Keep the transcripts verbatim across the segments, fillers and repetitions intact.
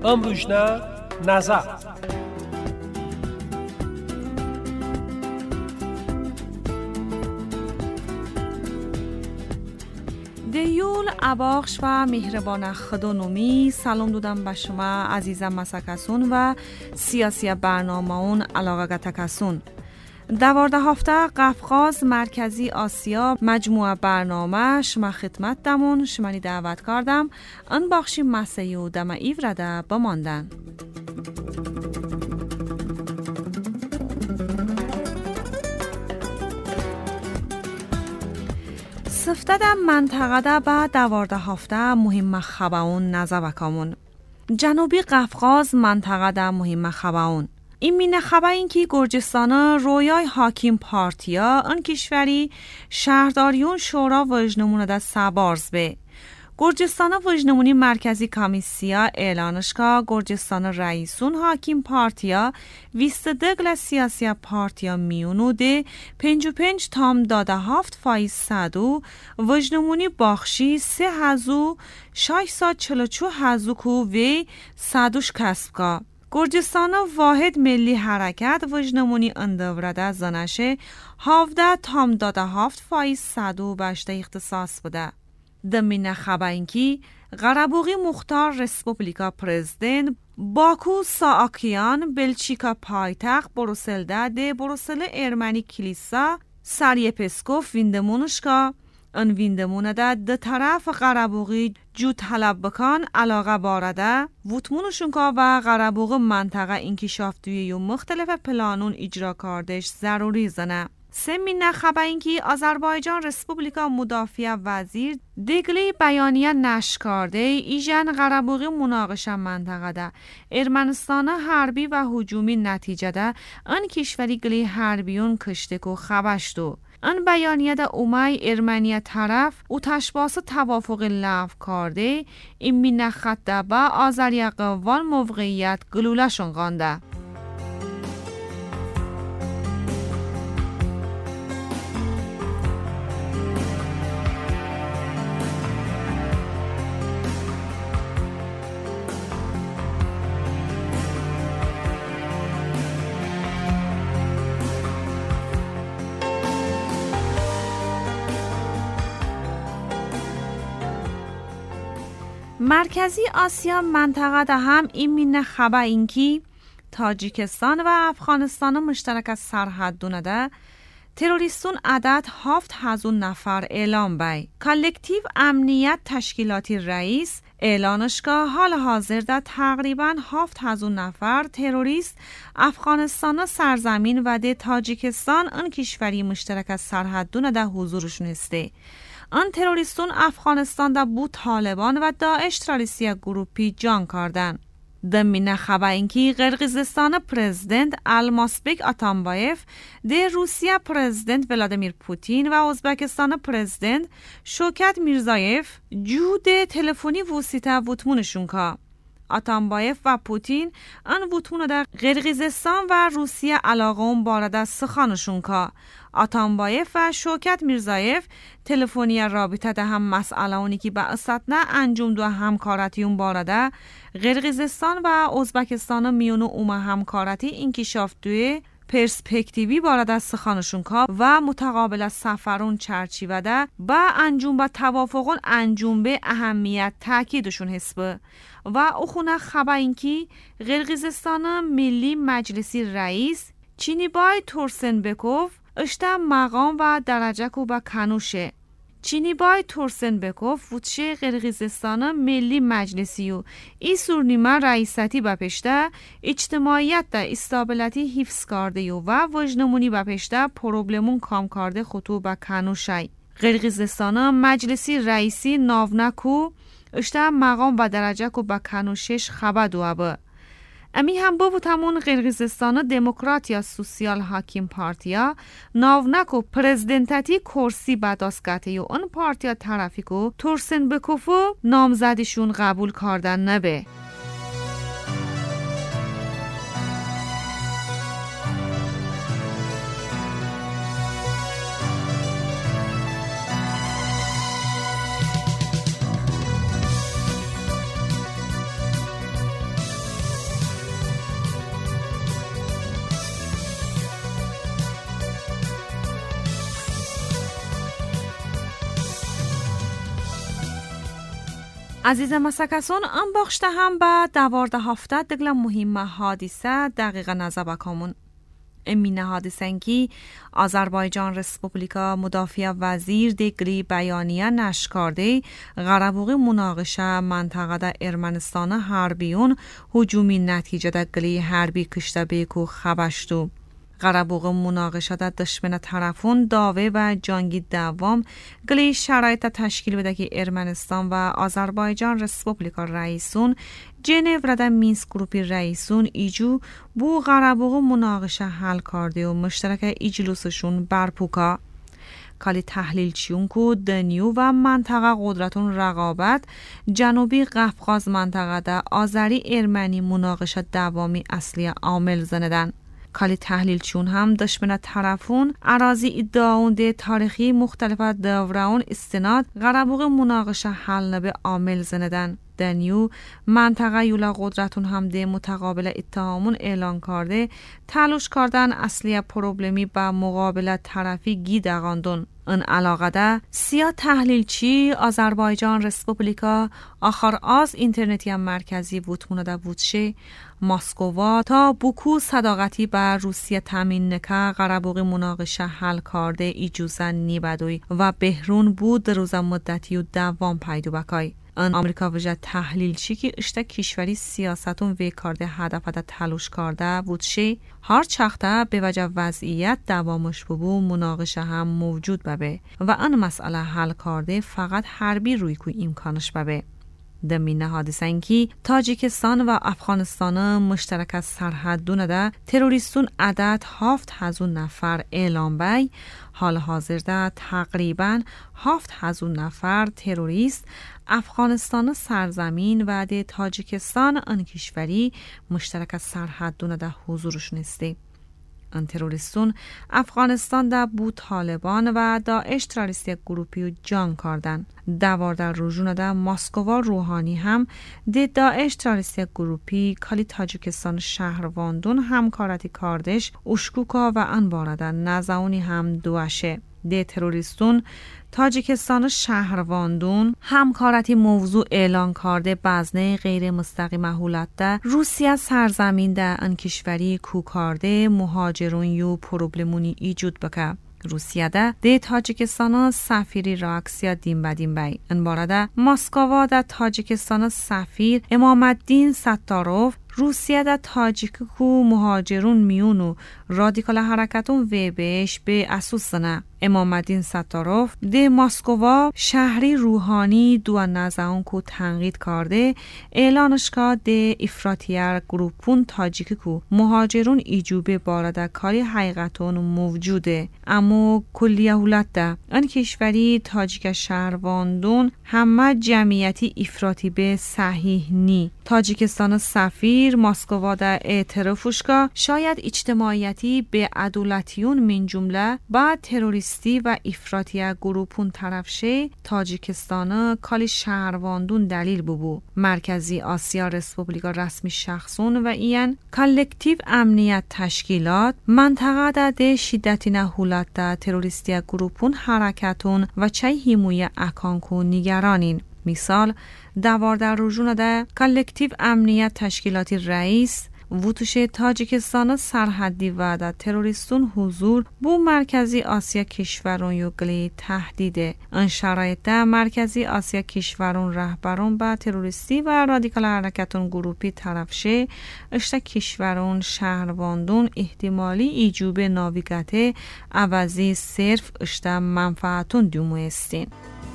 Ömrüşne nazar. دیول اباخش و مهربان خدانومی سلام دادم به شما عزیزم مسکسون و سیاسی برنامه اون علاقه گتکسون. دوارده هفته قفقاز مرکزی آسیا مجموعه برنامه شما خدمت دمون شمانی دعوت کردم ان باخشی مسیو دم ایورده بماندن. سفته در منطقه ده به دوارده هفته مهم خباون نزوکامون. جنوبی قفقاز منطقه ده مهم خباون. این مینه خبا این که گرجستان رویای حاکم پارتیا ان کشوری شهرداریون شورا وجنمونه ده سبارز به. گرجستان وجنمونی مرکزی کمیسیا اعلانش که گرجستان رئیسون حاکم پارتیا ویست دگل سیاسی پارتیا میونو ده پنج و پنج تام داده هفت فایز صدو وجنمونی باخشی سه هزو شش ساد چلو چو هزو کو وی صدوش کسب که. گرجستان واحد ملی حرکت وجنمونی اندورده زنشه هفده تام داده هفت فایز صدو بشته اختصاص بوده. دمینه خبا اینکی قربوغی مختار رسپوبلیکا پرزیدنت باکو سااکیان بلچیکا پایتخت بروسل ده ده بروسل ارمنی کلیسا سری پسکوف ویندمونشکا ان ویندمونه ده ده طرف قربوغی جو طلب بکن علاقه بارده وطمونشونکا و قربوغ منطقه انکشاف دوی و مختلف پلانون اجرا کردش ضروری زنه. سمینه خبر اینکه آذربایجان رسپوبلیکا مدافع وزیر دیگلی بیانیه نشر کرده ایجن قربوغی مناقشه منطقه ده ارمنستان حربی و هجومی نتیجه ده ان کشوری گلی حربیون کشتکو خبشتو. ان بیانیه ده اومای ارمنیه طرف او تشباس توافق لغو کرده این مینه خطه با آذری قوان موقعیت گلولشون غانده. مرکزی آسیا منطقه ده هم این مینه خبر اینکی تاجیکستان و افغانستان مشترک از سرحد دونه ده تروریستون عدد هفت هزون نفر اعلام بای. کالکتیو امنیت تشکیلاتی رئیس اعلانش که حال حاضر ده تقریبا هفت هزون نفر تروریست افغانستان سرزمین و ده تاجیکستان ان کشوری مشترک از سرحد دونه ده حضورشون استه. آن تروریستون افغانستان دا بو طالبان و داعش تروریستی گروپی جان کردن. دمینه خبر اینکی قرقیزستان پرزیدنت الماسبک اتامبایف ده روسیه پرزیدنت ولادیمیر پوتین و ازبکستان پرزیدنت شوکت میرزایف جوده تلفنی وسیطه وطمونشون که. اتامبایف و پوتین ان وطمون در قرقیزستان و روسیه علاقه اون بارده سخانشون که. اتامبایف و شوکت میرزایف تلفنی رابطه ده هم مسئله اونی که با استثنا انجام دو همکارتیون بارده قرقیزستان و ازبکستان میونو اوم همکارتی انکشاف دوی پرسپکتیوی بارده سخانشون که و متقابل سفرون چرچیوه ده با انجام با توافقون انجام به اهمیت تاکیدشون حسبه و اخونه خبر اینکی قرقیزستان ملی مجلسی رئیس چینی بای تورسنبکوف اشته مقام و درجه کو با کنوشه. چینی بای تورسنبکوف وچه قرقیزستان ملی مجلسی و ای سورنیمه رئیستی بپشته اجتماعیت ده استابلتی حفظ کرده و وجنمونی بپشته پروبلمون کام کرده خطو با کنوشه. قرقیزستان مجلسی رئیسی ناونکو اشته مقام و درجه کو با کنوشش خبر دوابه. امی هم بابو تمون قرقیزستان دموکراتیا سوسیال حاکم پارتیا ناونکو پرزیدنتاتی کرسی بداسکته و اون پارتیا طرفیکو تورسنبکوفو نامزدشون قبول کردن نبه. عزیزم مسکسون ام باخشته هم با دوارده هفته دگل مهم حادثه دقیقا نزبکامون. امینه حادثنگی آذربایجان رسپوبلیکا مدافع وزیر دگلی بیانیه نشکارده غربوغی مناقشه منطقه دا ارمنستان حربیون هجومی نتیجه دگلی حربی کشته بیکو خبشتو. غربوغ مناقشه دا دشمن طرفون داوه و جنگی دوام گلی شرایط تشکیل بده که ارمنستان و آذربایجان رسپوبلیکا رئیسون جنیو را دا مینسک گروپی رئیسون ایجو بو غربوغ مناقشه حل کرده و مشترک ایجلوسشون برپوکا. کالی تحلیل چیون کو دنیو و منطقه قدرتون رقابت جنوبی قفقاز منطقه دا آذری ارمنی مناقشه دوامی اصلی عامل زندن. کالی تحلیل چون هم دشمن طرفون اراضی ادعاون ده تاریخی مختلف دوران استناد غربوغ مناقشه حل نبه عامل زندن. دنیو منطقه یولا قدرتون هم ده متقابل اتهامون اعلان کرده تلاش کردن اصلی پروبلمی با مقابل طرفی گیدگاندون. ان علاقه ده سیا تحلیلچی آذربایجان رسپوبلیکا آخر از اینترنتی مرکزی ووتمونه ده ووتشه مسکووا تا بوکو صداقتی بر روسیه تامین نکه غربوغ مناقشه حل کرده ایجوزن نیبدوی و بهرون بود روز مدتی و دوام پیدو بکای. ان آمریکا وجه تحلیلچی که اشته کشوری سیاستون وی کرده هدف ده تلاش کرده بودشه هر چخته به وجه وضعیت دوامش ببو مناقشه هم موجود ببه و ان مسئله حل کرده فقط حربی روی کوی امکانش ببه. دمینه حادثه اینکی تاجیکستان و افغانستان مشترک از سرحدون ده تروریستون عدد هفت هزار نفر اعلام بی حال حاضر ده تقریبا هفت هزار نفر تروریست افغانستان سرزمین و ده تاجیکستان ان کشوری مشترک از سرحدون ده حضورش نسته. ان تروریستون افغانستان ده بو طالبان و داعش تروریستی گروپی و جان کردن. دوار در روزونه ده مسکووا روحانی هم ده داعش تروریستی گروپی کالی تاجیکستان شهرواندون همکارتی کاردش اشکوکا و انبارده نزاونی هم دوشه. ده تروریستون تاجیکستان شهرواندون همکارتی موضوع اعلان کرده بزنه غیر مستقیم حولت ده روسیه سرزمین ده ان کشوری کو کرده مهاجرون یو پروبلمونی ایجود بکه. روسیه ده ده تاجیکستان سفیری راکسیا دیم بدیم بی. ان بارده مسکووا ده تاجیکستان سفیر امام الدین ستاروف روسیه ده تاجیک کو مهاجرون میونو رادیکال حرکتون و بهش به اساس نه. امام الدین ستاروف ده مسکووا شهری روحانی دو نزاون کو تنقید کرده اعلانش که ده افراطیار گروپون تاجیک کو مهاجرون ایجوبه بارده کاری حقیقتون موجوده اما کلیه هولت ده ان کشوری تاجیک شهرواندون همه جمعیتی افراطی به صحیح نی. تاجیکستان سفیر مسکووا در اعترافش که شاید اجتماعیتی به عدالتیون من جمله با تروریستی و افراطی گروپون طرف شه تاجیکستان کالی شهرواندون دلیل ببو. مرکزی آسیا رسپوبلیکا رسمی شخصون و این کالکتیو امنیت تشکیلات منطقه دا ده شدتی نهولت دا تروریستی گروپون حرکتون و چه هیموی اکانکو نگرانین. مثال دوار در روزونه ده کالکتیو امنیت تشکیلاتی رئیس ووتوش تاجیکستان سرحدی و ده تروریستون حضور بو مرکزی آسیا کشورون یوگلی تهدیده. ان شرایط ده مرکزی آسیا کشورون رهبرون با تروریستی و رادیکال حرکتون گروپی طرفشه اشتا کشورون شهرواندون احتمالی ایجوب ناویگته عوضی صرف اشتا منفعتون دیومو استین.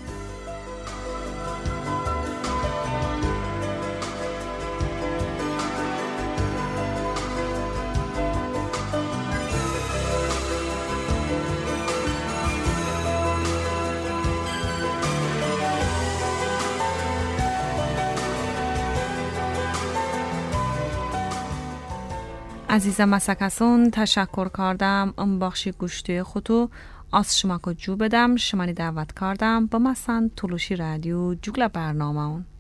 عزیزم مسکسون تشکر کردم ام بخشی گوشتی خودو از شما که جو بدم شمانی دعوت کردم با مثلا تلوشی رادیو جوگل برنامه اون